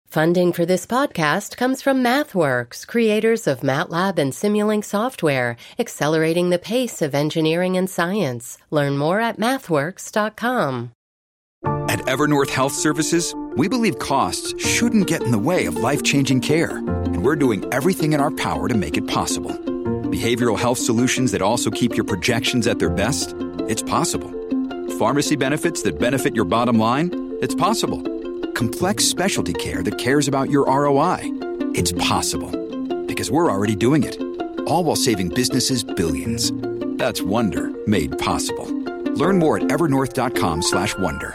Funding for this podcast comes from MathWorks, creators of MATLAB and Simulink software, accelerating the pace of engineering and science. Learn more at mathworks.com. At Evernorth Health Services, we believe costs shouldn't get in the way of life-changing care, and we're doing everything in our power to make it possible. Behavioral health solutions that also keep your projections at their best? It's possible. Pharmacy benefits that benefit your bottom line? It's possible. Complex specialty care that cares about your ROI? It's possible. Because we're already doing it. All while saving businesses billions. That's Wonder made possible. Learn more at evernorth.com/wonder.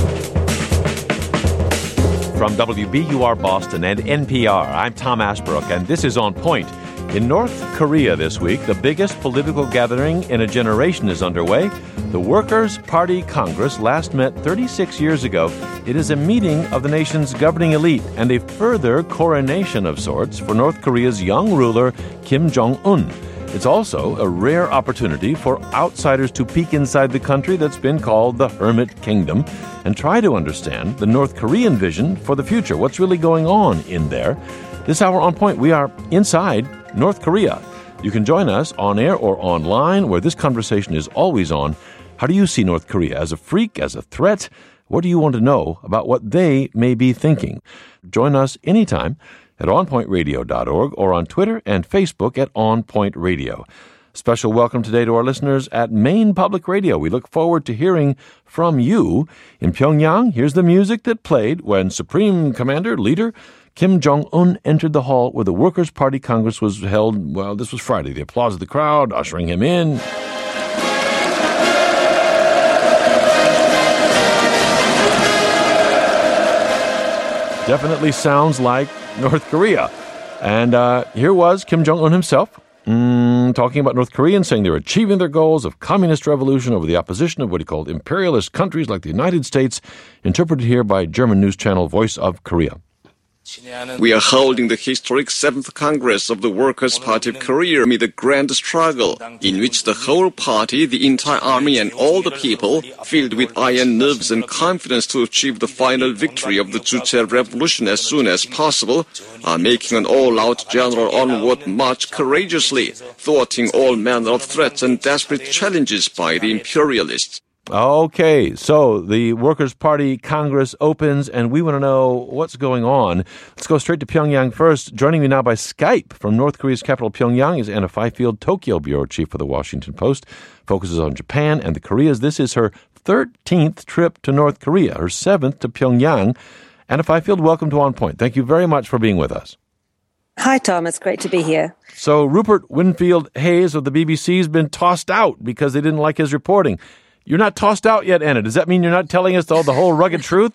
From WBUR Boston and NPR, I'm Tom Ashbrook, and this is On Point. In North Korea this week, the biggest political gathering in a generation is underway. The Workers' Party Congress last met 36 years ago. It is a meeting of the nation's governing elite and a further coronation of sorts for North Korea's young ruler, Kim Jong-un. It's also a rare opportunity for outsiders to peek inside the country that's been called the Hermit Kingdom and try to understand the North Korean vision for the future. What's really going on in there? This hour on Point, we are inside North Korea. You can join us on air or online, where this conversation is always on. How do you see North Korea? As a freak, as a threat? What do you want to know about what they may be thinking? Join us anytime at onpointradio.org or on Twitter and Facebook at On Point Radio. Special welcome today to our listeners at Maine Public Radio. We look forward to hearing from you. In Pyongyang, here's the music that played when Supreme Commander, Leader Kim Jong-un entered the hall where the Workers' Party Congress was held. Well, this was Friday. The applause of the crowd ushering him in. Definitely sounds like North Korea. And here was Kim Jong-un himself talking about North Koreans, saying they're achieving their goals of communist revolution over the opposition of what he called imperialist countries like the United States, interpreted here by German news channel Voice of Korea. We are holding the historic 7th Congress of the Workers' Party of Korea amid a grand struggle in which the whole party, the entire army and all the people, filled with iron nerves and confidence to achieve the final victory of the Juche Revolution as soon as possible, are making an all-out general onward march courageously, thwarting all manner of threats and desperate challenges by the imperialists. Okay, so the Workers' Party Congress opens, and we want to know what's going on. Let's go straight to Pyongyang first. Joining me now by Skype from North Korea's capital, Pyongyang, is Anna Fifield, Tokyo bureau chief for the Washington Post. Focuses on Japan and the Koreas. This is her 13th trip to North Korea, her 7th to Pyongyang. Anna Fifield, welcome to On Point. Thank you very much for being with us. Hi, Tom. It's great to be here. So Rupert Winfield Hayes of the BBC has been tossed out because they didn't like his reporting. You're not tossed out yet, Anna. Does that mean you're not telling us the whole rugged truth?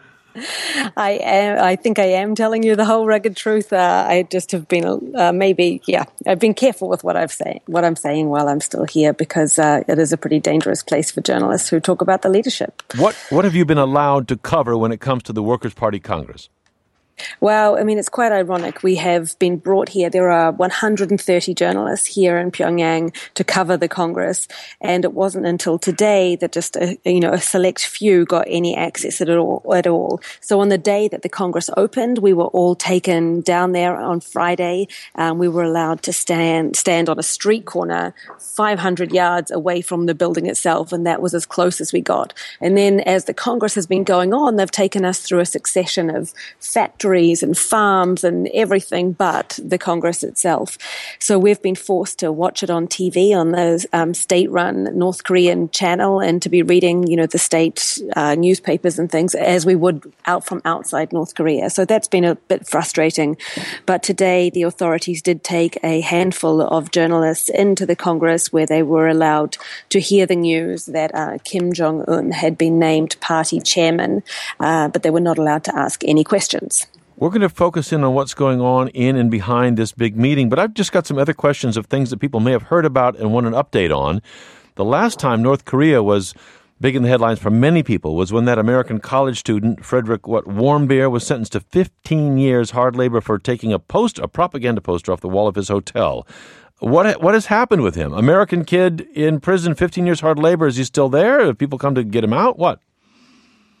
I am. I think I am telling you the whole rugged truth. I just have been I've been careful with what I'm saying while I'm still here, because it is a pretty dangerous place for journalists who talk about the leadership. What have you been allowed to cover when it comes to the Workers' Party Congress? Well, I mean, it's quite ironic. We have been brought here. There are 130 journalists here in Pyongyang to cover the Congress, and it wasn't until today that just a select few got any access at all. So on the day that the Congress opened, we were all taken down there on Friday. We were allowed to stand on a street corner 500 yards away from the building itself, and that was as close as we got. And then as the Congress has been going on, they've taken us through a succession of factories and farms and everything but the Congress itself. So we've been forced to watch it on TV on the state-run North Korean channel, and to be reading, the state newspapers and things as we would out from outside North Korea. So that's been a bit frustrating. But today the authorities did take a handful of journalists into the Congress, where they were allowed to hear the news that Kim Jong-un had been named party chairman, but they were not allowed to ask any questions. We're going to focus in on what's going on in and behind this big meeting, but I've just got some other questions of things that people may have heard about and want an update on. The last time North Korea was big in the headlines for many people was when that American college student, Frederick Warmbier, was sentenced to 15 years hard labor for taking a propaganda poster off the wall of his hotel. What has happened with him? American kid in prison, 15 years hard labor. Is he still there? Have people come to get him out? What?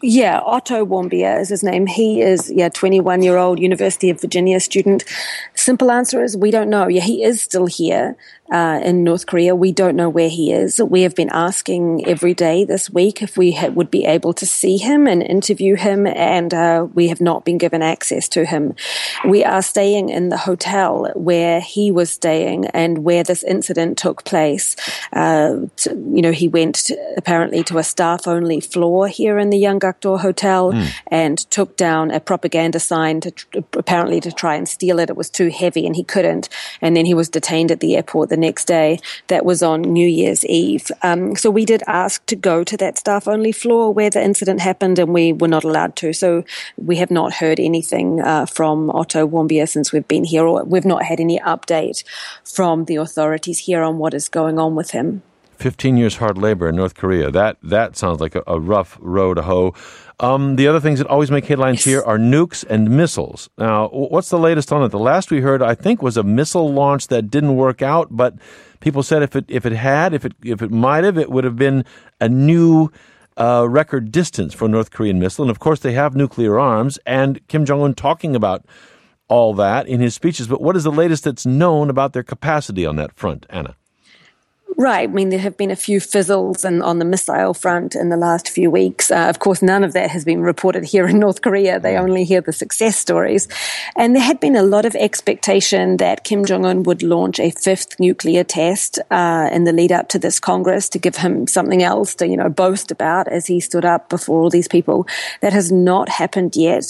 Yeah, Otto Warmbier is his name. He is, 21-year-old University of Virginia student. Simple answer is we don't know. Yeah, he is still here in North Korea. We don't know where he is. We have been asking every day this week if we would be able to see him and interview him, and we have not been given access to him. We are staying in the hotel where he was staying and where this incident took place. He went apparently to a staff-only floor here in the Yeonggakdo Hotel and took down a propaganda sign apparently to try and steal it. It was too heavy and he couldn't. And then he was detained at the airport the next day. That was on New Year's Eve. So we did ask to go to that staff-only floor where the incident happened, and we were not allowed to. So we have not heard anything from Otto Warmbier since we've been here, or we've not had any update from the authorities here on what is going on with him. 15 years hard labor in North Korea. That sounds like a rough row to hoe. The other things that always make headlines here are nukes and missiles. Now, what's the latest on it? The last we heard, I think, was a missile launch that didn't work out, but people said if it might have, it would have been a new record distance for a North Korean missile. And of course, they have nuclear arms, and Kim Jong-un talking about all that in his speeches. But what is the latest that's known about their capacity on that front, Anna? Right. I mean, there have been a few fizzles on the missile front in the last few weeks. Of course, none of that has been reported here in North Korea. They only hear the success stories. And there had been a lot of expectation that Kim Jong-un would launch a fifth nuclear test in the lead up to this Congress to give him something else to, boast about as he stood up before all these people. That has not happened yet.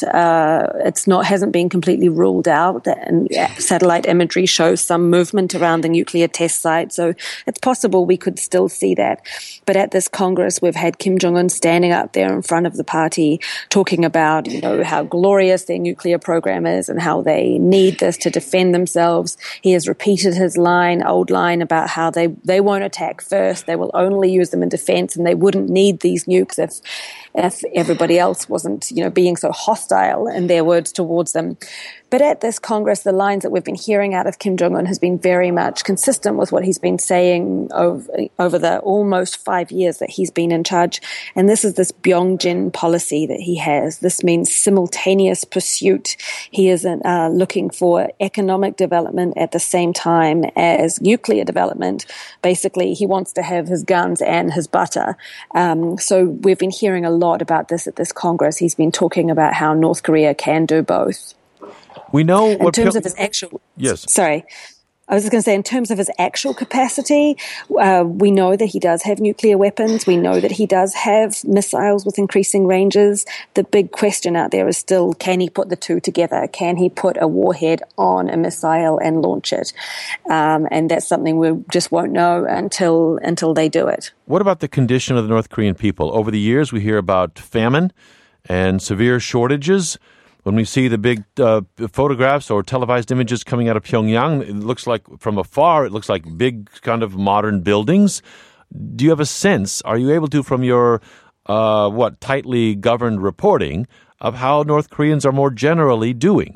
Hasn't been completely ruled out. And satellite imagery shows some movement around the nuclear test site. So it's possible we could still see that. But at this Congress, we've had Kim Jong-un standing up there in front of the party talking about, how glorious their nuclear program is and how they need this to defend themselves. He has repeated his old line about how they won't attack first. They will only use them in defense, and they wouldn't need these nukes if everybody else wasn't, being so hostile in their words towards them. But at this Congress, the lines that we've been hearing out of Kim Jong-un has been very much consistent with what he's been saying over the almost 5 years that he's been in charge. And this is this Byongjin policy that he has. This means simultaneous pursuit. He isn't looking for economic development at the same time as nuclear development. Basically, he wants to have his guns and his butter. So we've been hearing a lot about this at this Congress. He's been talking about how North Korea can do both. We know in terms of his actual. Yes. Sorry. I was just going to say, in terms of his actual capacity, we know that he does have nuclear weapons. We know that he does have missiles with increasing ranges. The big question out there is still, can he put the two together? Can he put a warhead on a missile and launch it? And that's something we just won't know until they do it. What about the condition of the North Korean people? Over the years, we hear about famine and severe shortages. When we see the big photographs or televised images coming out of Pyongyang, it looks like, from afar, it looks like big kind of modern buildings. Do you have a sense, are you able to, from your, tightly governed reporting, of how North Koreans are more generally doing?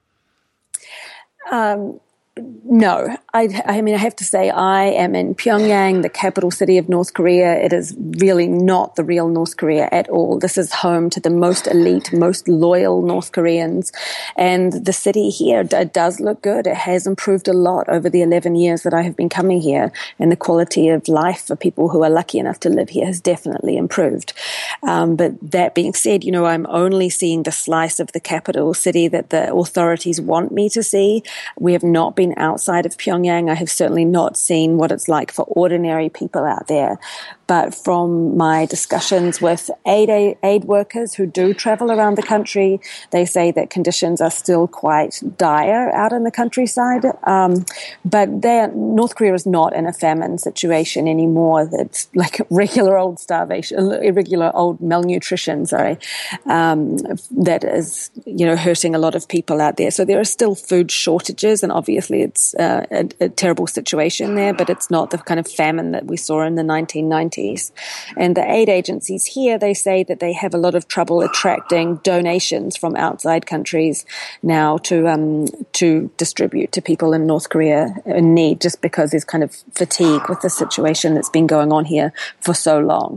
No. I have to say, I am in Pyongyang, the capital city of North Korea. It is really not the real North Korea at all. This is home to the most elite, most loyal North Koreans. And the city here, it does look good. It has improved a lot over the 11 years that I have been coming here. And the quality of life for people who are lucky enough to live here has definitely improved. But that being said, I'm only seeing the slice of the capital city that the authorities want me to see. We have not been outside of Pyongyang. I have certainly not seen what it's like for ordinary people out there. But from my discussions with aid workers who do travel around the country, they say that conditions are still quite dire out in the countryside. But North Korea is not in a famine situation anymore. It's like regular old starvation, irregular old malnutrition, that is, hurting a lot of people out there. So there are still food shortages, and obviously it's a terrible situation there, but it's not the kind of famine that we saw in the 1990s. And the aid agencies here, they say that they have a lot of trouble attracting donations from outside countries now to distribute to people in North Korea in need, just because there's kind of fatigue with the situation that's been going on here for so long.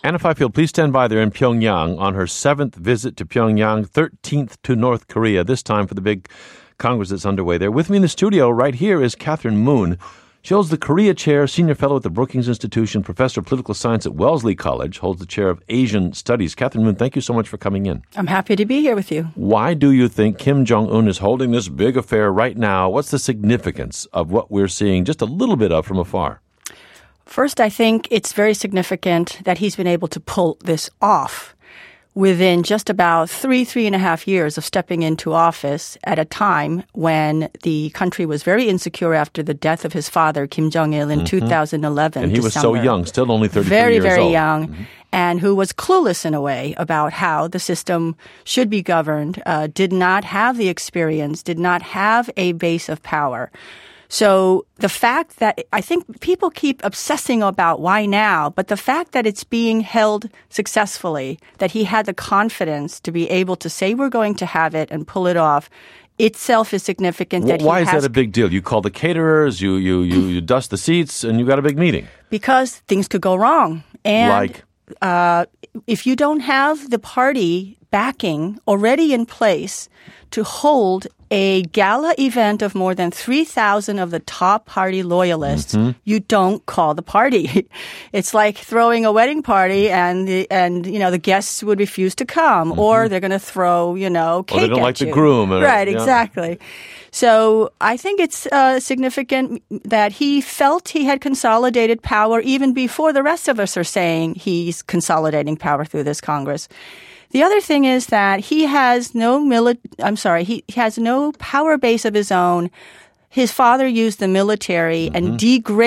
Anna Fifield, please stand by there in Pyongyang on her 7th visit to Pyongyang, 13th to North Korea, this time for the big Congress that's underway there. With me in the studio right here is Catherine Moon. She holds the Korea Chair, Senior Fellow at the Brookings Institution, Professor of Political Science at Wellesley College, holds the Chair of Asian Studies. Catherine Moon, thank you so much for coming in. I'm happy to be here with you. Why do you think Kim Jong-un is holding this big affair right now? What's the significance of what we're seeing just a little bit of from afar? First, I think it's very significant that he's been able to pull this off within just about 3.5 years of stepping into office at a time when the country was very insecure after the death of his father, Kim Jong-il, in 2011. And he was so young, still only 33 years old. Very, very young, and who was clueless in a way about how the system should be governed, did not have the experience, did not have a base of power. So the fact that I think people keep obsessing about why now, but the fact that it's being held successfully, that he had the confidence to be able to say we're going to have it and pull it off, itself is significant. Why is that a big deal? You call the caterers, you dust the seats, and you got a big meeting. Because things could go wrong. And like? If you don't have the party backing already in place to hold a gala event of more than 3,000 of the top party loyalists, you don't call the party. It's like throwing a wedding party and the guests would refuse to come, or they're going to throw, cake at you. Or they don't like the groom. Right, exactly. So I think it's significant that he felt he had consolidated power even before the rest of us are saying he's consolidating power through this Congress. The other thing is that he has no he has no power base of his own. His father used the military and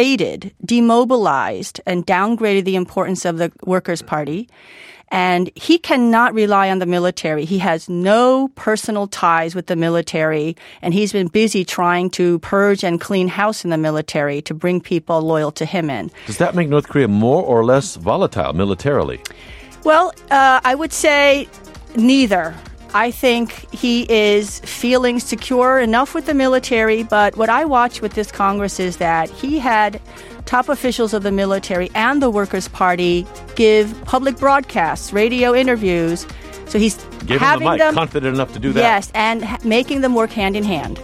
demobilized, and downgraded the importance of the Workers' Party. And he cannot rely on the military. He has no personal ties with the military, and he's been busy trying to purge and clean house in the military to bring people loyal to him in. Does that make North Korea more or less volatile militarily? Well, I would say neither. I think he is feeling secure enough with the military, but what I watch with this Congress is that he had top officials of the military and the Workers' Party give public broadcasts, radio interviews. So he's giving the mic, confident enough to do that. Yes, and making them work hand in hand.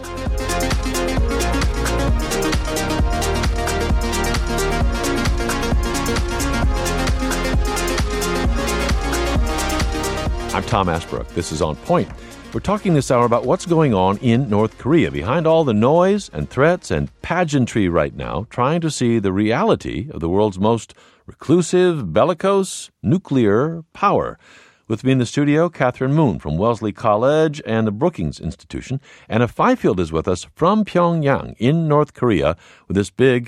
I'm Tom Ashbrook. This is On Point. We're talking this hour about what's going on in North Korea. Behind all the noise and threats and pageantry right now, trying to see the reality of the world's most reclusive, bellicose, nuclear power. With me in the studio, Catherine Moon from Wellesley College and the Brookings Institution. Anna Fifield is with us from Pyongyang in North Korea, where this big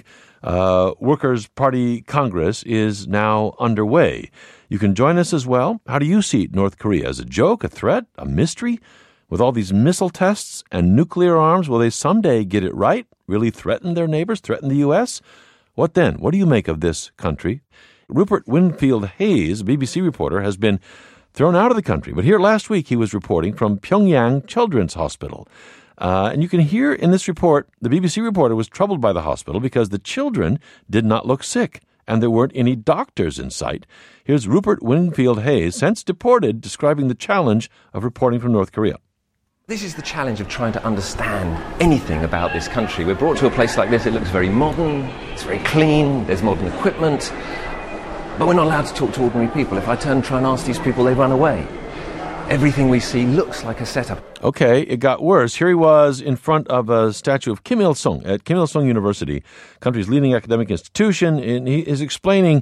Workers' Party Congress is now underway. You can join us as well. How do you see North Korea? As a joke, a threat, a mystery? With all these missile tests and nuclear arms, will they someday get it right? Really threaten their neighbors, threaten the U.S.? What then? What do you make of this country? Rupert Winfield Hayes, a BBC reporter, has been thrown out of the country. But here last week, he was reporting from Pyongyang Children's Hospital. And you can hear in this report, the BBC reporter was troubled by the hospital because the children did not look sick, and there weren't any doctors in sight. Here's Rupert Winfield Hayes, since deported, describing the challenge of reporting from North Korea. This is the challenge of trying to understand anything about this country. We're brought to a place like this, it looks very modern, it's very clean, there's modern equipment, but we're not allowed to talk to ordinary people. If I turn and try and ask these people, they run away. Everything we see looks like a setup. Okay, it got worse. Here he was in front of a statue of Kim Il-sung at Kim Il-sung University, country's leading academic institution, and he is explaining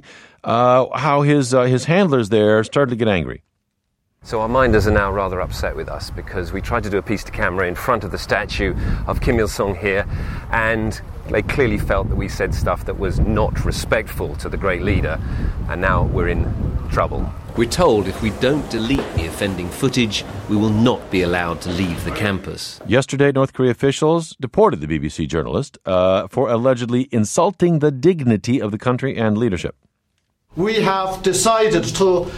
how his handlers there started to get angry. So our minders are now rather upset with us because we tried to do a piece to camera in front of the statue of Kim Il-sung here, and they clearly felt that we said stuff that was not respectful to the great leader, and now we're in trouble. We're told if we don't delete the offending footage, we will not be allowed to leave the campus. Yesterday, North Korea officials deported the BBC journalist for allegedly insulting the dignity of the country and leadership. We have decided to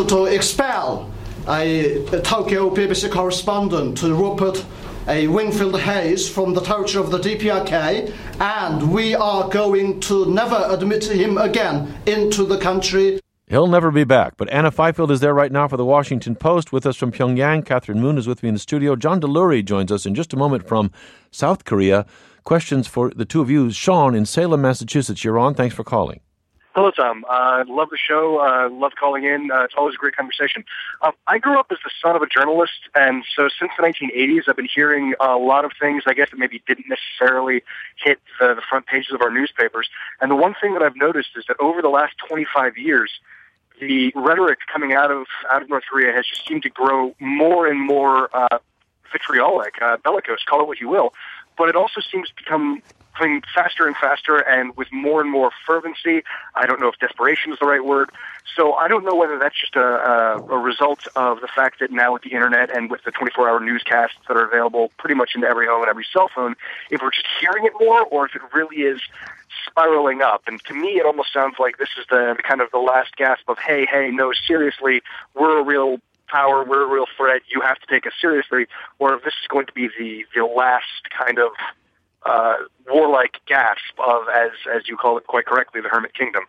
expel a Tokyo BBC correspondent, Rupert Winfield Hayes, from the territory of the DPRK, and we are going to never admit him again into the country. He'll never be back. But Anna Fifield is there right now for the Washington Post. With us from Pyongyang, Catherine Moon is with me in the studio. John Delury joins us in just a moment from South Korea. Questions for the two of you. Sean in Salem, Massachusetts. You're on. Thanks for calling. Hello, Tom. I love the show. Love calling in. It's always a great conversation. I grew up as the son of a journalist, and so since the 1980s, I've been hearing a lot of things, I guess, that maybe didn't necessarily hit the front pages of our newspapers. And the one thing that I've noticed is that over the last 25 years, the rhetoric coming out of North Korea has just seemed to grow more and more vitriolic, bellicose, call it what you will. But it also seems to become faster and faster and with more and more fervency. I don't know if desperation is the right word. So I don't know whether that's just a result of the fact that now with the internet and with the 24-hour newscasts that are available pretty much into every home and every cell phone, if we're just hearing it more or if it really is spiraling up. And to me, it almost sounds like this is the kind of the last gasp of, hey, no, seriously, we're a real power, we're a real threat, you have to take us seriously, or if this is going to be the last kind of warlike gasp of, as you call it quite correctly, the Hermit Kingdom.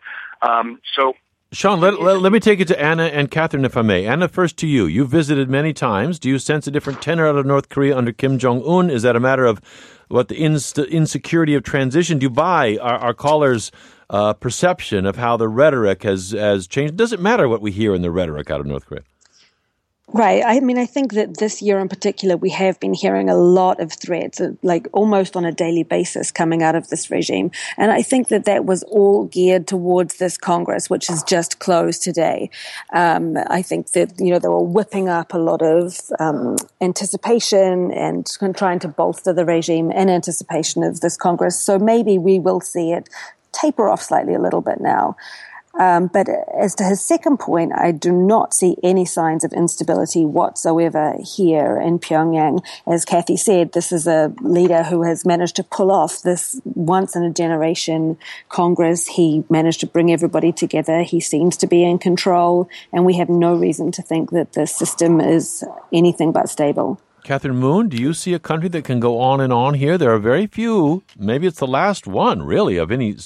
Sean, let me take it to Anna and Catherine, if I may. Anna, first to you. You've visited many times. Do you sense a different tenor out of North Korea under Kim Jong-un? Is that a matter of the insecurity of transition? Do you buy our callers' perception of how the rhetoric has changed? Does it matter what we hear in the rhetoric out of North Korea? Right. I mean, I think that this year in particular, we have been hearing a lot of threats, like almost on a daily basis coming out of this regime. And I think that was all geared towards this Congress, which is just closed today. I think that, they were whipping up a lot of anticipation and trying to bolster the regime in anticipation of this Congress. So maybe we will see it taper off slightly a little bit now. But as to his second point, I do not see any signs of instability whatsoever here in Pyongyang. As Kathy said, this is a leader who has managed to pull off this once-in-a-generation Congress. He managed to bring everybody together. He seems to be in control, and we have no reason to think that the system is anything but stable. Catherine Moon, do you see a country that can go on and on here? There are very few, maybe it's the last one, really, of any,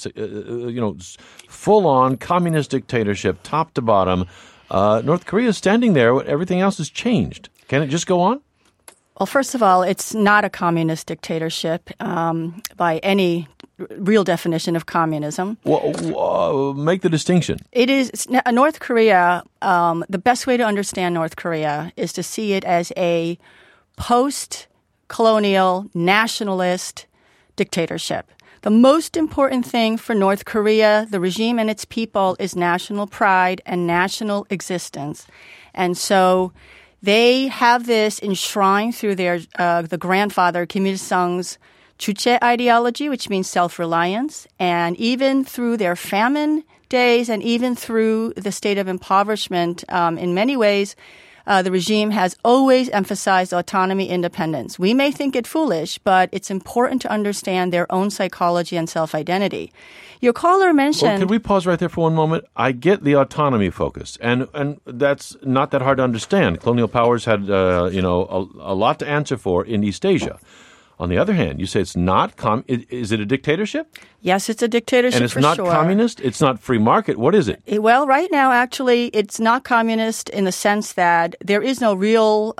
full-on communist dictatorship, top to bottom. North Korea is standing there. Everything else has changed. Can it just go on? Well, first of all, it's not a communist dictatorship by any real definition of communism. Make the distinction. It is North Korea. The best way to understand North Korea is to see it as a post-colonial nationalist dictatorship. The most important thing for North Korea, the regime and its people, is national pride and national existence. And so they have this enshrined through their the grandfather Kim Il-sung's 주체 ideology, which means self-reliance, and even through their famine days and even through the state of impoverishment, in many ways, the regime has always emphasized autonomy, independence. We may think it foolish, but it's important to understand their own psychology and self-identity. Your caller mentioned... Well, could we pause right there for one moment? I get the autonomy focus, and that's not that hard to understand. Colonial powers had, a lot to answer for in East Asia. On the other hand, you say it's not is it a dictatorship? Yes, it's a dictatorship, and it's not communist? It's not free market? What is it? Well, right now, actually, it's not communist in the sense that there is no real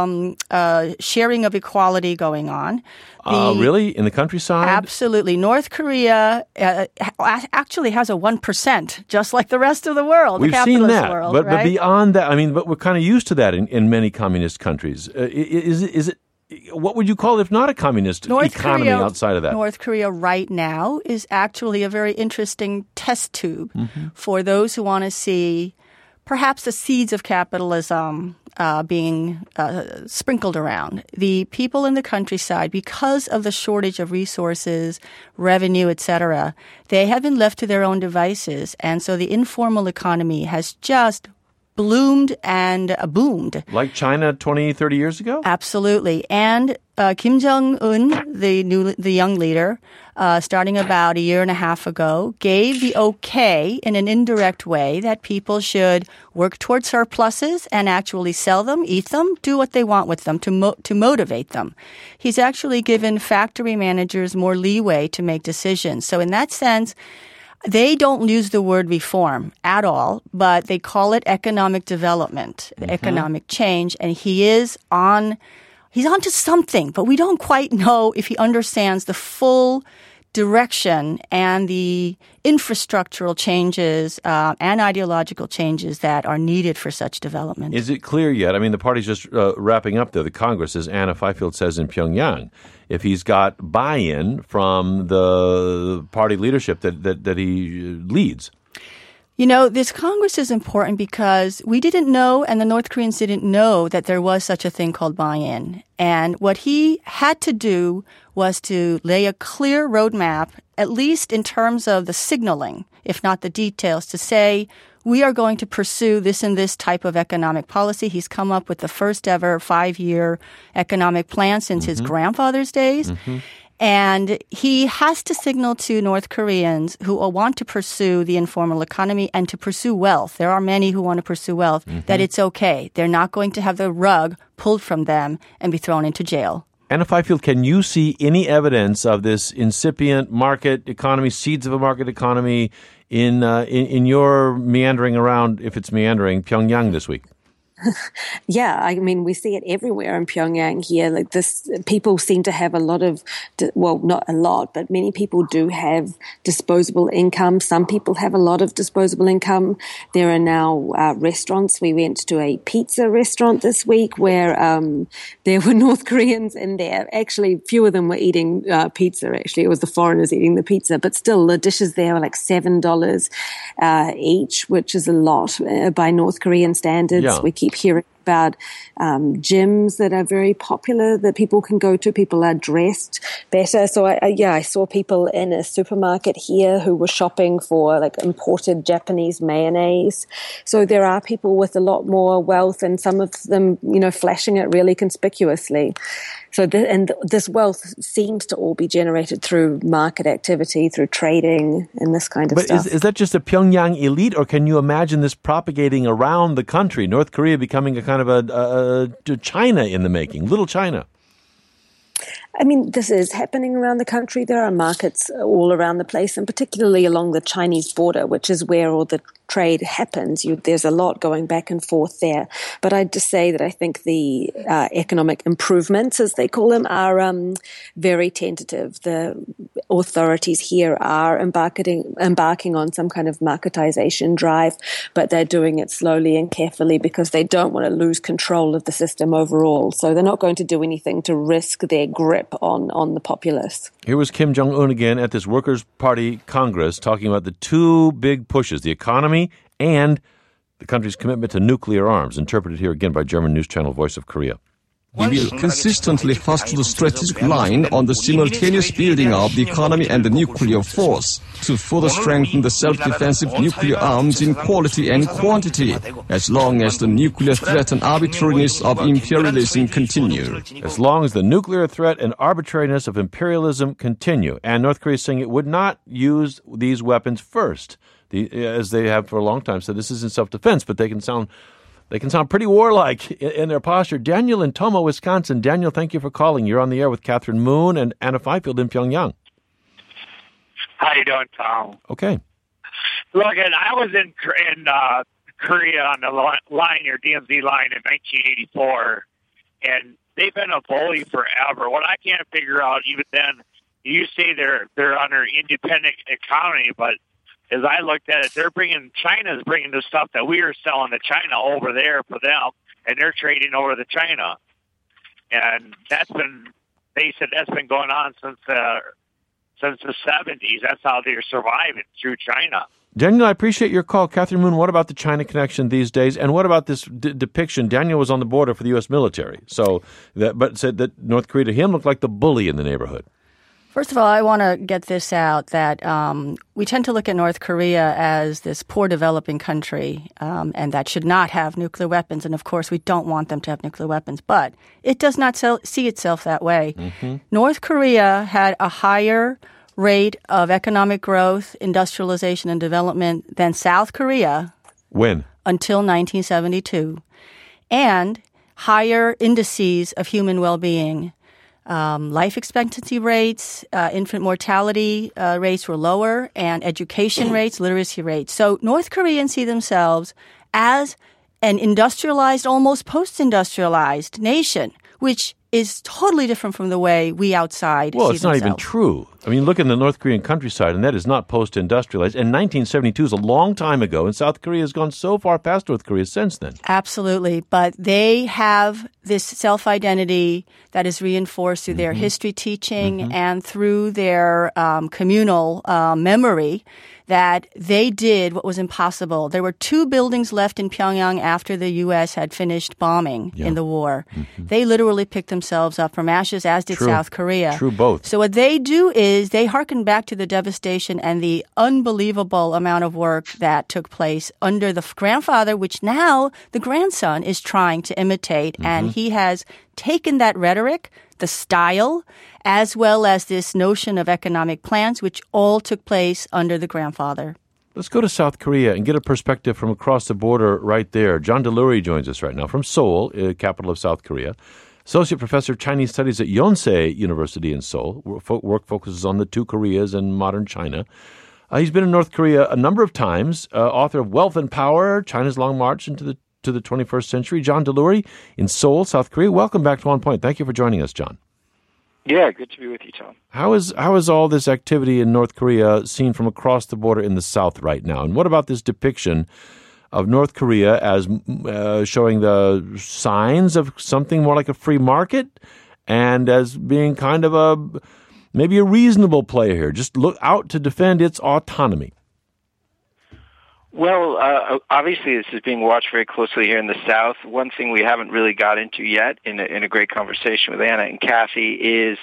sharing of equality going on. Really? In the countryside? Absolutely. North Korea actually has a 1%, just like the rest of the world. We've seen that. World, but right? Beyond that, but we're kind of used to that in many communist countries. Is it? What would you call it if not a communist economy outside of that? North Korea right now is actually a very interesting test tube for those who want to see perhaps the seeds of capitalism being sprinkled around. The people in the countryside, because of the shortage of resources, revenue, etc., they have been left to their own devices. And so the informal economy has just bloomed and boomed. Like China 20, 30 years ago? Absolutely. And Kim Jong-un, the young leader, starting about a year and a half ago, gave the okay in an indirect way that people should work toward surpluses and actually sell them, eat them, do what they want with them to motivate them. He's actually given factory managers more leeway to make decisions. So in that sense, They don't use the word reform at all, but they call it economic development, economic change, and he's onto something, but we don't quite know if he understands the full direction and the infrastructural changes and ideological changes that are needed for such development. Is it clear yet? I mean, the party's just wrapping up there. The Congress, as Anna Fifield says in Pyongyang, if he's got buy-in from the party leadership that he leads. You know, this Congress is important because we didn't know, and the North Koreans didn't know, that there was such a thing called buy-in. And what he had to do was to lay a clear roadmap, at least in terms of the signaling, if not the details, to say, we are going to pursue this and this type of economic policy. He's come up with the first ever 5-year economic plan since his grandfather's days. And he has to signal to North Koreans who want to pursue the informal economy and to pursue wealth. There are many who want to pursue wealth, that it's okay. They're not going to have the rug pulled from them and be thrown into jail. Anna Fifield, can you see any evidence of this incipient market economy, seeds of a market economy in your meandering around, if it's meandering, Pyongyang this week? Yeah, I mean, we see it everywhere in Pyongyang here. Like this, people seem to have a lot of, well, not a lot, but many people do have disposable income. Some people have a lot of disposable income. There are now restaurants. We went to a pizza restaurant this week where there were North Koreans in there. Actually, few of them were eating pizza, actually. It was the foreigners eating the pizza. But still, the dishes there were like $7 each, which is a lot by North Korean standards. Yeah. We keep hearing about gyms that are very popular that people can go to. People are dressed better. So I saw people in a supermarket here who were shopping for like imported Japanese mayonnaise. So there are people with a lot more wealth, and some of them, you know, flashing it really conspicuously. So this wealth seems to all be generated through market activity, through trading and this kind of stuff. But is that just a Pyongyang elite, or can you imagine this propagating around the country, North Korea becoming a kind of a China in the making, little China? I mean, this is happening around the country. There are markets all around the place, and particularly along the Chinese border, which is where all the trade happens. There's a lot going back and forth there. But I'd just say that I think the economic improvements, as they call them, are very tentative. The authorities here are embarking on some kind of marketization drive, but they're doing it slowly and carefully because they don't want to lose control of the system overall. So they're not going to do anything to risk their grip on the populace. Here was Kim Jong-un again at this Workers' Party Congress talking about the two big pushes, the economy and the country's commitment to nuclear arms, interpreted here again by German news channel Voice of Korea. We will consistently foster the strategic line on the simultaneous building of the economy and the nuclear force to further strengthen the self-defensive nuclear arms in quality and quantity, as long as the nuclear threat and arbitrariness of imperialism continue. As long as the nuclear threat and arbitrariness of imperialism continue. And North Korea is saying it would not use these weapons first, as they have for a long time. So this isn't self-defense, but they can sound pretty warlike in their posture. Daniel in Tomah, Wisconsin. Daniel, thank you for calling. You're on the air with Catherine Moon and Anna Fifield in Pyongyang. How you doing, Tom? Okay. Look, I was in Korea on the line, your DMZ line, in 1984, and they've been a bully forever. What I can't figure out, even then, you say they're under independent economy, but as I looked at it, China's bringing the stuff that we are selling to China over there for them, and they're trading over to China. And they said that's been going on since the 70s. That's how they're surviving, through China. Daniel, I appreciate your call. Catherine Moon, what about the China connection these days? And what about this depiction? Daniel was on the border for the U.S. military, but said that North Korea to him looked like the bully in the neighborhood. First of all, I want to get this out that we tend to look at North Korea as this poor developing country and that should not have nuclear weapons. And of course, we don't want them to have nuclear weapons. But it does not see itself that way. Mm-hmm. North Korea had a higher rate of economic growth, industrialization, and development than South Korea. When? Until 1972. And higher indices of human well-being. life expectancy rates, infant mortality rates were lower, and education rates, literacy rates. So North Koreans see themselves as an industrialized, almost post-industrialized nation, which is totally different from the way we outside see Well, it's not themselves. even true. I mean, look in the North Korean countryside, and that is not post-industrialized. And 1972 is a long time ago, and South Korea has gone so far past North Korea since then. Absolutely. But they have this self-identity that is reinforced through their history teaching and through their communal memory that they did what was impossible. There were 2 buildings left in Pyongyang after the U.S. had finished bombing in the war. They literally picked themselves up from ashes, as did South Korea. True, both. So what they do is they hearken back to the devastation and the unbelievable amount of work that took place under the grandfather, which now the grandson is trying to imitate. And he has taken that rhetoric, the style, as well as this notion of economic plans, which all took place under the grandfather. Let's go to South Korea and get a perspective from across the border right there. John Delury joins us right now from Seoul, capital of South Korea. Associate Professor of Chinese Studies at Yonsei University in Seoul. Work focuses on the 2 Koreas and modern China. He's been in North Korea a number of times, author of Wealth and Power, China's Long March into the 21st Century. John Delury in Seoul, South Korea. Welcome back to On Point. Thank you for joining us, John. Yeah, good to be with you, Tom. How is all this activity in North Korea seen from across the border in the South right now? And what about this depiction of North Korea as showing the signs of something more like a free market and as being kind of maybe a reasonable player here, just look out to defend its autonomy? Well, obviously this is being watched very closely here in the South. One thing we haven't really got into yet in a great conversation with Anna and Kathy is,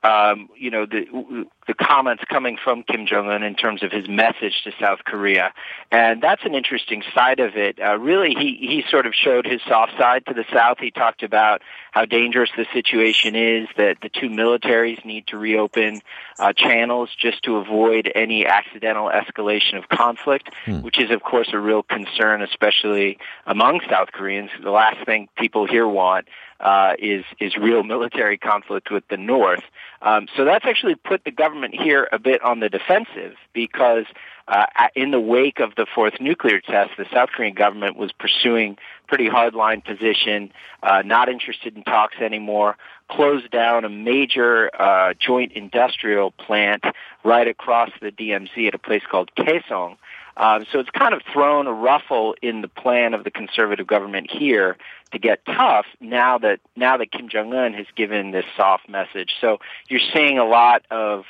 the comments coming from Kim Jong-un in terms of his message to South Korea. And that's an interesting side of it. Really, he sort of showed his soft side to the South. He talked about how dangerous the situation is, that the 2 militaries need to reopen channels just to avoid any accidental escalation of conflict, which is, of course, a real concern, especially among South Koreans. The last thing people here want is real military conflict with the North. So that's actually put the government here a bit on the defensive because in the wake of the 4th nuclear test, the South Korean government was pursuing pretty hardline position, not interested in talks anymore, closed down a major joint industrial plant right across the DMZ at a place called Kaesong. So it's kind of thrown a ruffle in the plan of the conservative government here to get tough now that Kim Jong-un has given this soft message. So you're seeing a lot of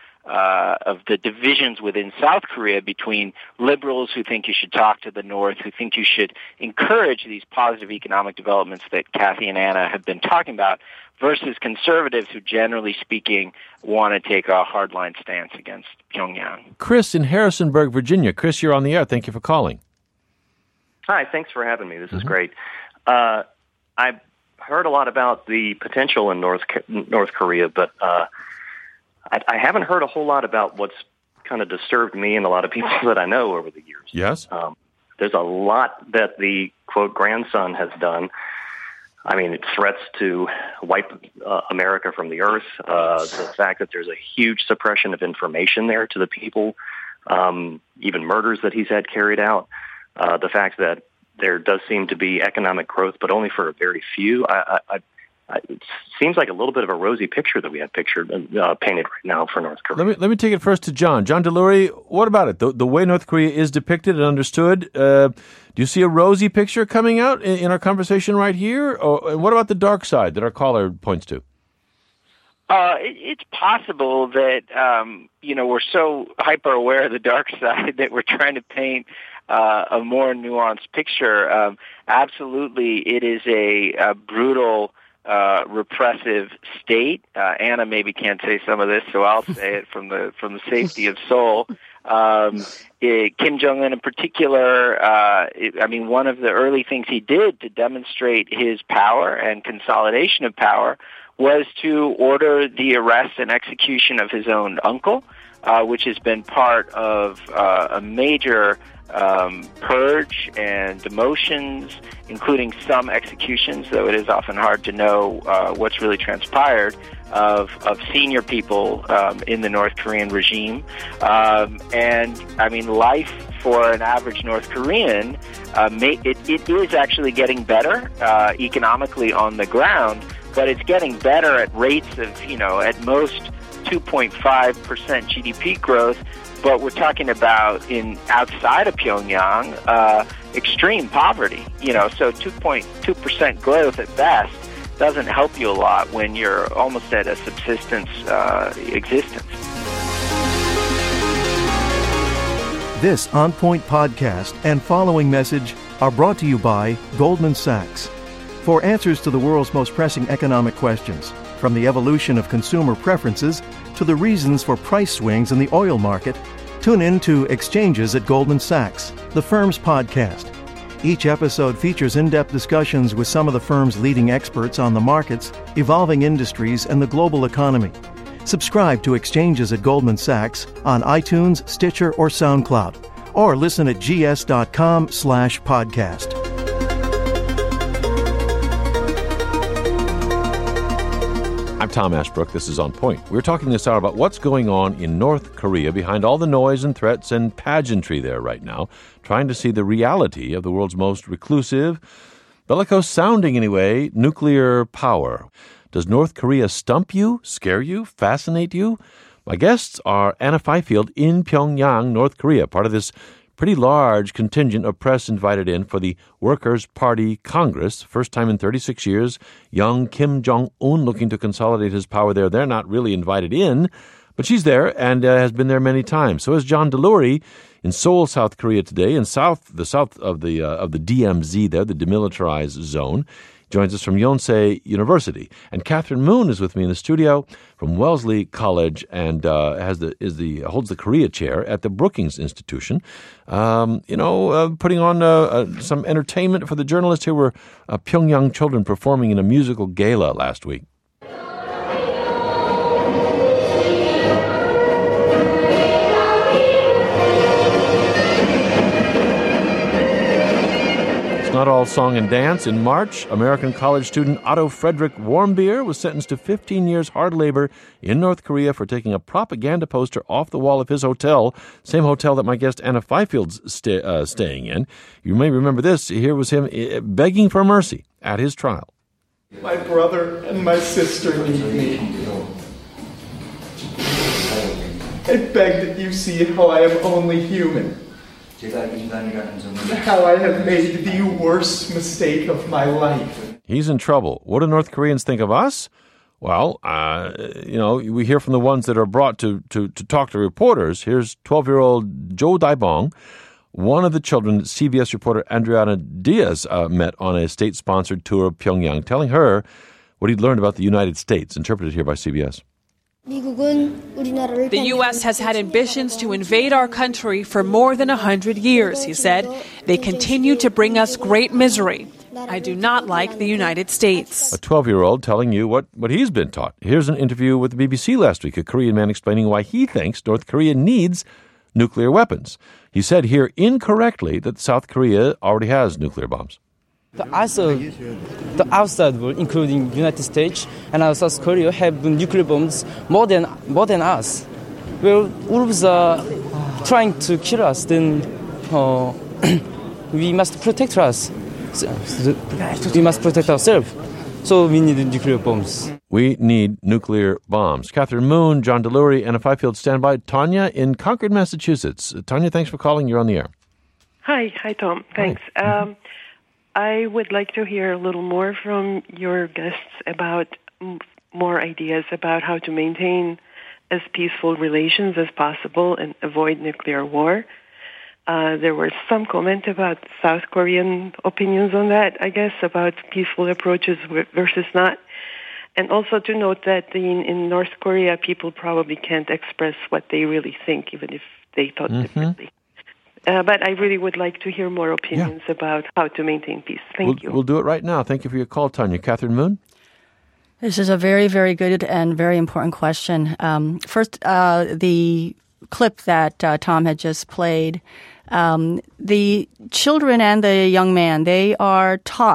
the divisions within South Korea between liberals who think you should talk to the North, who think you should encourage these positive economic developments that Kathy and Anna have been talking about, versus conservatives who, generally speaking, want to take a hardline stance against Pyongyang. Chris in Harrisonburg, Virginia. Chris, you're on the air. Thank you for calling. Hi, thanks for having me. This is great. I've heard a lot about the potential in North Korea, but I haven't heard a whole lot about what's kind of disturbed me and a lot of people that I know over the years. Yes? There's a lot that the, quote, grandson has done. I mean, it's threats to wipe America from the earth, the fact that there's a huge suppression of information there to the people, even murders that he's had carried out, the fact that there does seem to be economic growth, but only for a very few. It seems like a little bit of a rosy picture that we have painted right now for North Korea. Let me take it first to John. John Delury, what about it? The way North Korea is depicted and understood, do you see a rosy picture coming out in our conversation right here? And what about the dark side that our caller points to? It's possible that, we're so hyper aware of the dark side that we're trying to paint a more nuanced picture. Absolutely, it is a brutal, repressive state. Anna maybe can't say some of this, so I'll say it from the safety of Seoul. Kim Jong-un in particular, one of the early things he did to demonstrate his power and consolidation of power was to order the arrest and execution of his own uncle, which has been part of a major purge and demotions, including some executions, though it is often hard to know what's really transpired. of senior people in the North Korean regime. And, I mean, life for an average North Korean, it is actually getting better economically on the ground, but it's getting better at rates of, at most 2.5% GDP growth. But we're talking about outside of Pyongyang, extreme poverty. So 2.2% growth at best doesn't help you a lot when you're almost at a subsistence existence. This On Point podcast and following message are brought to you by Goldman Sachs. For answers to the world's most pressing economic questions, from the evolution of consumer preferences to the reasons for price swings in the oil market, tune in to Exchanges at Goldman Sachs, the firm's podcast. Each episode features in-depth discussions with some of the firm's leading experts on the markets, evolving industries, and the global economy. Subscribe to Exchanges at Goldman Sachs on iTunes, Stitcher, or SoundCloud, or listen at gs.com/podcast. I'm Tom Ashbrook. This is On Point. We're talking this hour about what's going on in North Korea behind all the noise and threats and pageantry there right now, trying to see the reality of the world's most reclusive, bellicose sounding anyway, nuclear power. Does North Korea stump you, scare you, fascinate you? My guests are Anna Fifield in Pyongyang, North Korea, part of this pretty large contingent of press invited in for the Workers' Party Congress. First time in 36 years, young Kim Jong-un looking to consolidate his power there. They're not really invited in, but she's there and has been there many times. So is John Delury in Seoul, South Korea today, in the south of the DMZ there, the demilitarized zone. Joins us from Yonsei University. And Catherine Moon is with me in the studio from Wellesley College and holds the Korea chair at the Brookings Institution. Putting on some entertainment for the journalists. Here were Pyongyang children performing in a musical gala last week. Not all song and dance. In March, American college student Otto Frederick Warmbier was sentenced to 15 years hard labor in North Korea for taking a propaganda poster off the wall of his hotel, same hotel that my guest Anna Fifield's staying in. You may remember this. Here was him begging for mercy at his trial. My brother and my sister need me. I beg that you see how I am only human. How I have made the worst mistake of my life. He's in trouble. What do North Koreans think of us? Well, we hear from the ones that are brought to talk to reporters. Here's 12-year-old Jo Dae-bong, one of the children that CBS reporter Adriana Diaz met on a state-sponsored tour of Pyongyang, telling her what he'd learned about the United States, interpreted here by CBS. The U.S. has had ambitions to invade our country for more than 100 years, he said. They continue to bring us great misery. I do not like the United States. A 12-year-old telling you what he's been taught. Here's an interview with the BBC last week, a Korean man explaining why he thinks North Korea needs nuclear weapons. He said here incorrectly that South Korea already has nuclear bombs. The outside world, including the United States and South Korea, have nuclear bombs more than us. Well, wolves are trying to kill us. Then we must protect us. We must protect ourselves. So we need nuclear bombs. We need nuclear bombs. Catherine Moon, John Delury, Anna Fifield, stand by. Tanya in Concord, Massachusetts. Tanya, thanks for calling. You're on the air. Hi, Tom. Thanks. I would like to hear a little more from your guests about more ideas about how to maintain as peaceful relations as possible and avoid nuclear war. There were some comment about South Korean opinions on that, I guess, about peaceful approaches versus not. And also to note that in North Korea, people probably can't express what they really think, even if they thought differently. But I really would like to hear more opinions about how to maintain peace. Thank you. We'll do it right now. Thank you for your call, Tanya. Catherine Moon? This is a very, very good and very important question. First, the clip that Tom had just played, the children and the young man, they are taught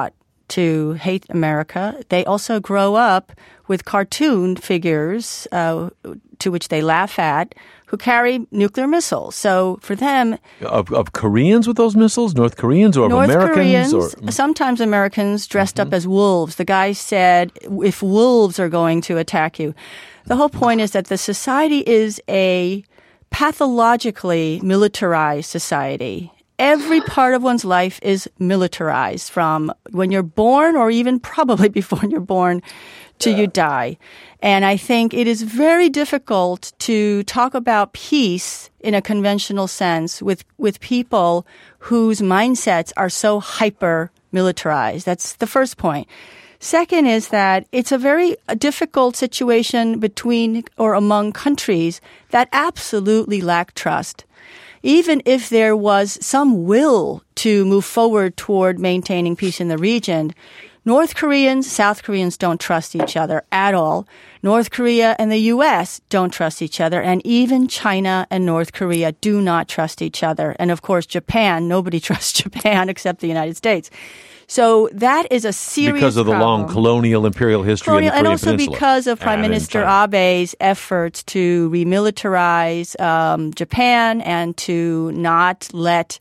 to hate America. They also grow up with cartoon figures to which they laugh at who carry nuclear missiles. So for them... Of Koreans with those missiles? North Koreans or North of Americans? Koreans, sometimes Americans dressed up as wolves. The guy said, if wolves are going to attack you. The whole point is that the society is a pathologically militarized society. Every part of one's life is militarized from when you're born or even probably before you're born till you die. And I think it is very difficult to talk about peace in a conventional sense with people whose mindsets are so hyper militarized. That's the first point. Second is that it's a very difficult situation between or among countries that absolutely lack trust. Even if there was some will to move forward toward maintaining peace in the region, North Koreans, South Koreans don't trust each other at all. North Korea and the U.S. don't trust each other. And even China and North Korea do not trust each other. And of course, Japan, nobody trusts Japan except the United States. So that is a serious because of the problem. long colonial imperial history in the Korean and also Peninsula. because of Prime Minister Abe's efforts to remilitarize Japan and to not let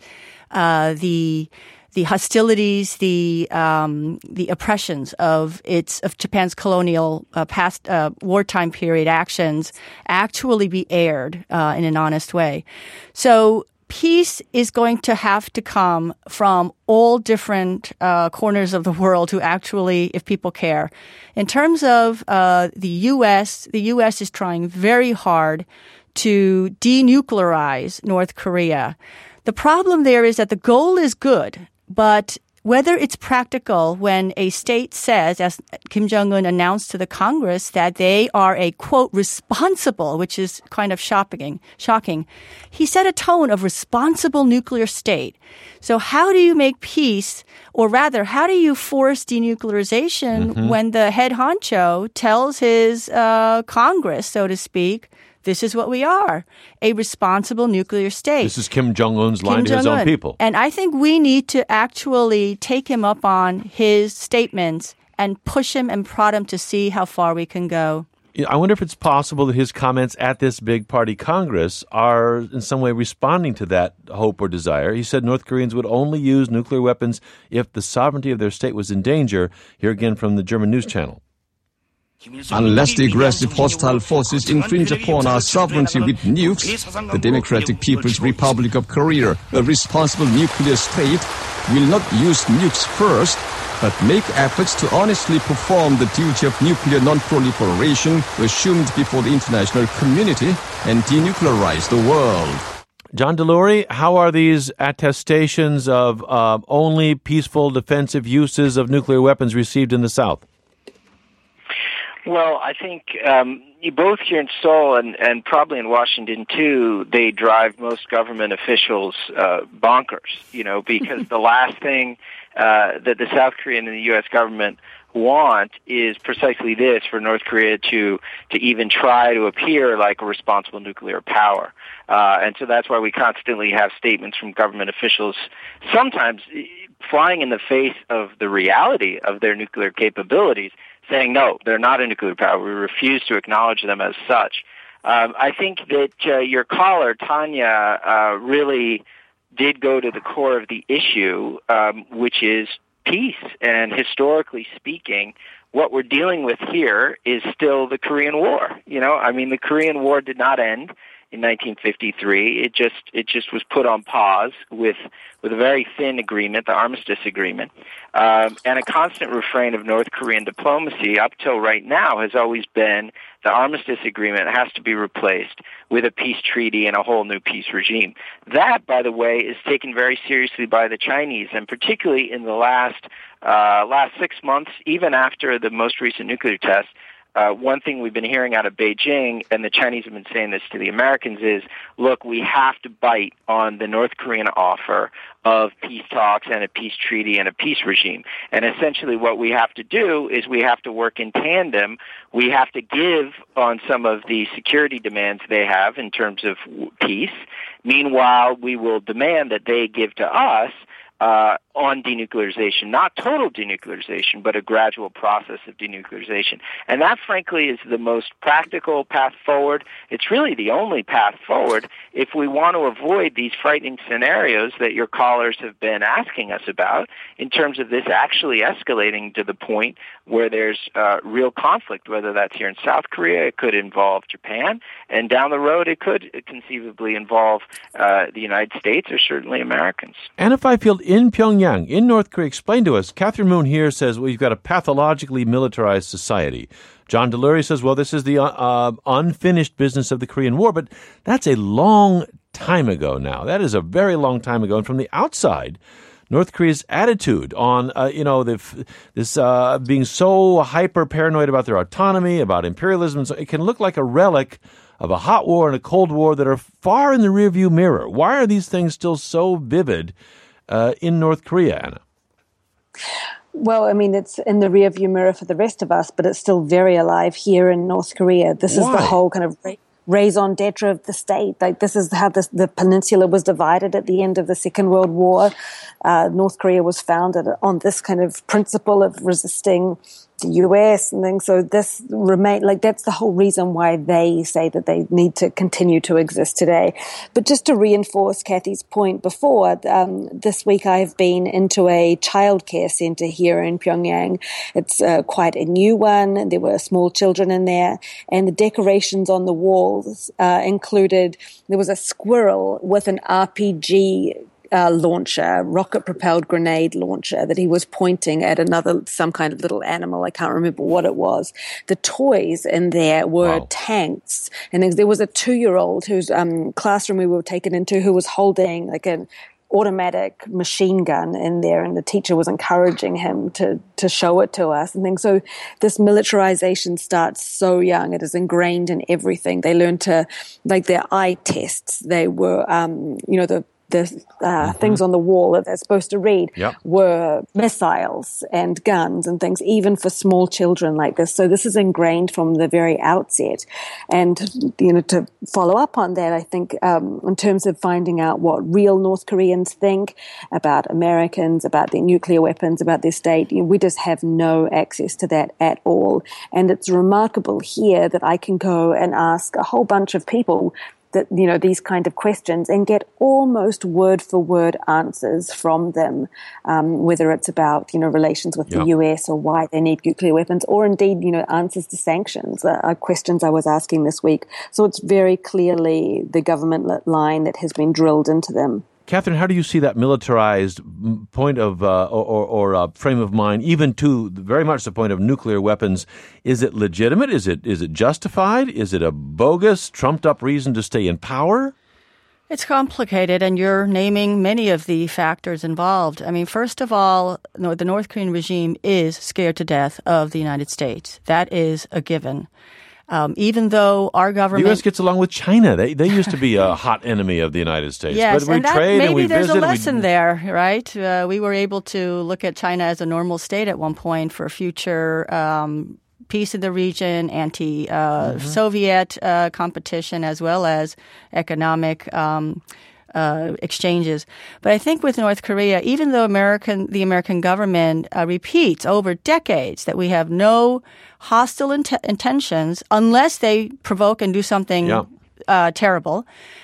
the hostilities, the oppressions of Japan's colonial past wartime period actions actually be aired in an honest way. So peace is going to have to come from all different corners of the world who actually, if people care. In terms of the U.S. is trying very hard to denuclearize North Korea. The problem there is that the goal is good, but whether it's practical when a state says, as Kim Jong-un announced to the Congress, that they are a, quote, responsible, which is kind of shocking. He set a tone of responsible nuclear state. So how do you make peace, or rather, how do you force denuclearization when the head honcho tells his Congress, so to speak, this is what we are, a responsible nuclear state. This is Kim Jong-un's line to his own people. And I think we need to actually take him up on his statements and push him and prod him to see how far we can go. I wonder if it's possible that his comments at this big party Congress are in some way responding to that hope or desire. He said North Koreans would only use nuclear weapons if the sovereignty of their state was in danger. Here again from the German news channel. Unless the aggressive hostile forces infringe upon our sovereignty with nukes, the Democratic People's Republic of Korea, a responsible nuclear state, will not use nukes first, but make efforts to honestly perform the duty of nuclear non-proliferation assumed before the international community and denuclearize the world. John Delury, how are these attestations of only peaceful defensive uses of nuclear weapons received in the South? Well, I think both here in Seoul and probably in Washington, too, they drive most government officials bonkers, because the last thing that the South Korean and the U.S. government want is precisely this, for North Korea to even try to appear like a responsible nuclear power. And so that's why we constantly have statements from government officials, sometimes flying in the face of the reality of their nuclear capabilities, saying, no, they're not a nuclear power. We refuse to acknowledge them as such. I think that your caller, Tanya, really did go to the core of the issue, which is peace. And historically speaking, what we're dealing with here is still the Korean War. The Korean War did not end in 1953. It just was put on pause with a very thin agreement, the Armistice Agreement, and a constant refrain of North Korean diplomacy up till right now has always been the Armistice Agreement has to be replaced with a peace treaty and a whole new peace regime. That, by the way, is taken very seriously by the Chinese, and particularly in the last 6 months, even after the most recent nuclear test. One thing we've been hearing out of Beijing, and the Chinese have been saying this to the Americans, is, look, we have to bite on the North Korean offer of peace talks and a peace treaty and a peace regime. And essentially what we have to do is we have to work in tandem. We have to give on some of the security demands they have in terms of peace. Meanwhile, we will demand that they give to us on denuclearization, not total denuclearization, but a gradual process of denuclearization. And that, frankly, is the most practical path forward. It's really the only path forward if we want to avoid these frightening scenarios that your callers have been asking us about in terms of this actually escalating to the point where there's real conflict, whether that's here in South Korea, it could involve Japan, and down the road it could conceivably involve the United States or certainly Americans. Anna Fifield in Pyongyang, in North Korea. Explain to us. Catherine Moon here says, well, you've got a pathologically militarized society. John Delury says, well, this is the unfinished business of the Korean War, but that's a long time ago now. That is a very long time ago. And from the outside, North Korea's attitude on, this being so hyper-paranoid about their autonomy, about imperialism, so it can look like a relic of a hot war and a cold war that are far in the rearview mirror. Why are these things still so vivid in North Korea, Anna? Well, I mean, it's in the rearview mirror for the rest of us, but it's still very alive here in North Korea. This is the whole kind of raison d'etre of the state. Like, this is how the peninsula was divided at the end of the Second World War. North Korea was founded on this kind of principle of resisting the U.S. and things. So this that's the whole reason why they say that they need to continue to exist today. But just to reinforce Kathy's point before, this week I've been into a childcare center here in Pyongyang. It's quite a new one. There were small children in there, and the decorations on the walls included, there was a squirrel with an RPG launcher, rocket-propelled grenade launcher that he was pointing at some kind of little animal. I can't remember what it was. The toys in there were tanks. And there was a 2-year-old whose classroom we were taken into who was holding like an automatic machine gun in there, and the teacher was encouraging him to show it to us and things. So this militarization starts so young. It is ingrained in everything. They learn to, like their eye tests, they were, the things on the wall that they're supposed to read were missiles and guns and things, even for small children like this. So this is ingrained from the very outset. And, to follow up on that, I think in terms of finding out what real North Koreans think about Americans, about their nuclear weapons, about their state, we just have no access to that at all. And it's remarkable here that I can go and ask a whole bunch of people that, these kind of questions and get almost word for word answers from them, whether it's about, relations with the US or why they need nuclear weapons, or indeed, answers to sanctions, questions I was asking this week. So it's very clearly the government line that has been drilled into them. Catherine, how do you see that militarized point of or frame of mind, even to very much the point of nuclear weapons? Is it legitimate? Is it justified? Is it a bogus, trumped-up reason to stay in power? It's complicated, and you're naming many of the factors involved. I mean, first of all, the North Korean regime is scared to death of the United States. That is a given. Even though our government... The U.S. gets along with China. They used to be a hot enemy of the United States. Yes, but we trade and we visit. Maybe there's a lesson there, right? We were able to look at China as a normal state at one point for future peace in the region, anti-Soviet competition, as well as economic exchanges. But I think with North Korea, even though the American government repeats over decades that we have no hostile intentions unless they provoke and do something terrible,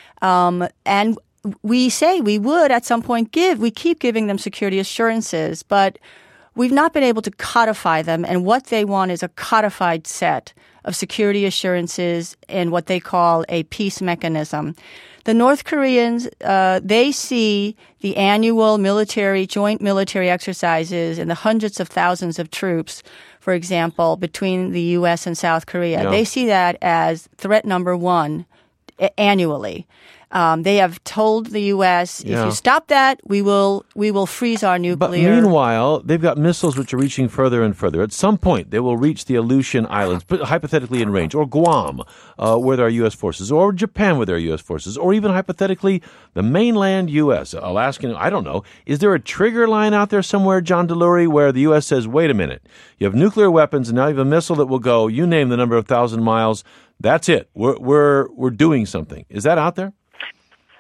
and we say we would at some point we keep giving them security assurances, but we've not been able to codify them, and what they want is a codified set of security assurances and what they call a peace mechanism. The North Koreans, they see the annual joint military exercises and the hundreds of thousands of troops, for example, between the U.S. and South Korea. Yeah. They see that as threat number one annually. They have told the U.S., if you stop that, we will freeze our nuclear. But meanwhile, they've got missiles which are reaching further and further. At some point, they will reach the Aleutian Islands, hypothetically in range, or Guam, where there are U.S. forces, or Japan, where there are U.S. forces, or even hypothetically the mainland U.S., Alaskan, I don't know. Is there a trigger line out there somewhere, John Delury, where the U.S. says, wait a minute, you have nuclear weapons, and now you have a missile that will go, you name the number of 1,000 miles, that's it. We're doing something. Is that out there?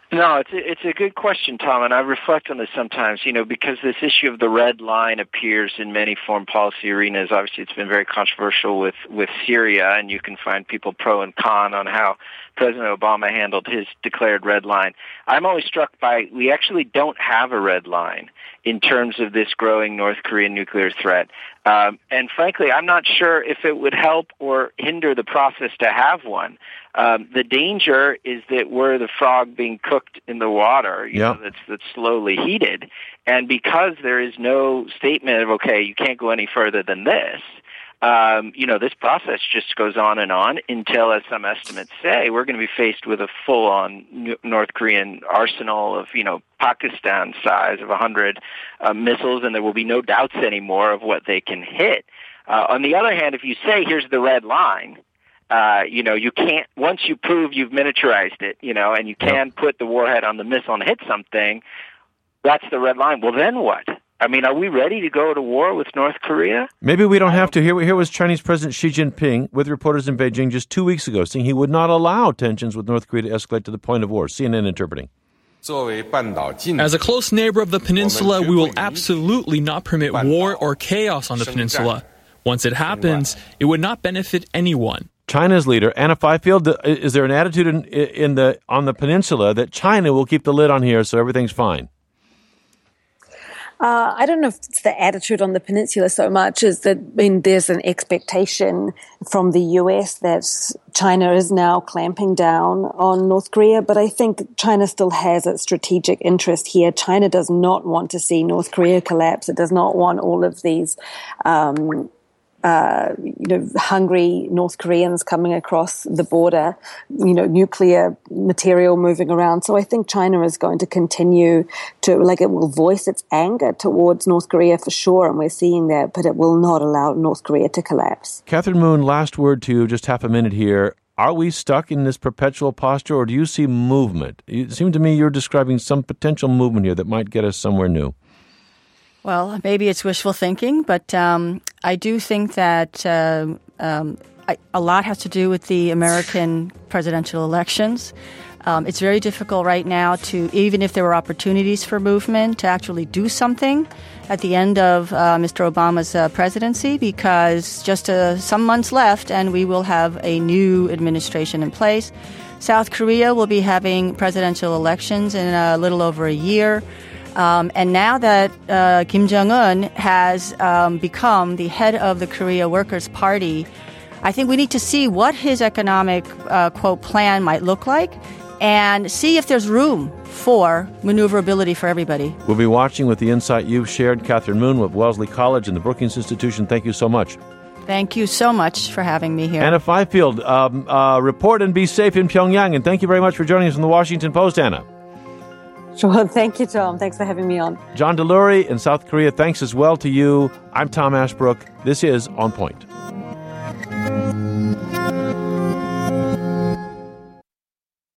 No, it's a good question, Tom, and I reflect on this sometimes, because this issue of the red line appears in many foreign policy arenas. Obviously, it's been very controversial with Syria, and you can find people pro and con on how President Obama handled his declared red line. I'm always struck by we actually don't have a red line in terms of this growing North Korean nuclear threat. And frankly, I'm not sure if it would help or hinder the process to have one. The danger is that we're the frog being cooked in the water, that's slowly heated. And because there is no statement of, okay, you can't go any further than this, this process just goes on until, as some estimates say, we're going to be faced with a full-on North Korean arsenal of, Pakistan size of 100 missiles, and there will be no doubts anymore of what they can hit. On the other hand, if you say, here's the red line, you can't, once you prove you've miniaturized it, and you can put the warhead on the missile and hit something, that's the red line. Well, then what? I mean, are we ready to go to war with North Korea? Maybe we don't have to. Here was Chinese President Xi Jinping with reporters in Beijing just 2 weeks ago saying he would not allow tensions with North Korea to escalate to the point of war. CNN interpreting. As a close neighbor of the peninsula, we will absolutely not permit war or chaos on the peninsula. Once it happens, it would not benefit anyone. China's leader, Anna Fifield, is there an attitude on the peninsula that China will keep the lid on here so everything's fine? I don't know if it's the attitude on the peninsula so much as that there's an expectation from the US that China is now clamping down on North Korea, but I think China still has its strategic interest here. China does not want to see North Korea collapse. It does not want all of these hungry North Koreans coming across the border, nuclear material moving around. So I think China is going to continue to, it will voice its anger towards North Korea for sure, and we're seeing that, but it will not allow North Korea to collapse. Catherine Moon, last word to you, just half a minute here. Are we stuck in this perpetual posture, or do you see movement? It seemed to me you're describing some potential movement here that might get us somewhere new. Well, maybe it's wishful thinking, but I do think that a lot has to do with the American presidential elections. It's very difficult right now to, even if there were opportunities for movement, to actually do something at the end of Mr. Obama's presidency, because just some months left and we will have a new administration in place. South Korea will be having presidential elections in a little over a year. And now that Kim Jong-un has become the head of the Korea Workers' Party, I think we need to see what his economic, quote, plan might look like and see if there's room for maneuverability for everybody. We'll be watching with the insight you've shared. Catherine Moon with Wellesley College and the Brookings Institution, thank you so much. Thank you so much for having me here. Anna Fifield, report and be safe in Pyongyang. And thank you very much for joining us from the Washington Post, Anna. Sure. Thank you, Tom. Thanks for having me on. John Delury in South Korea, thanks as well to you. I'm Tom Ashbrook. This is On Point.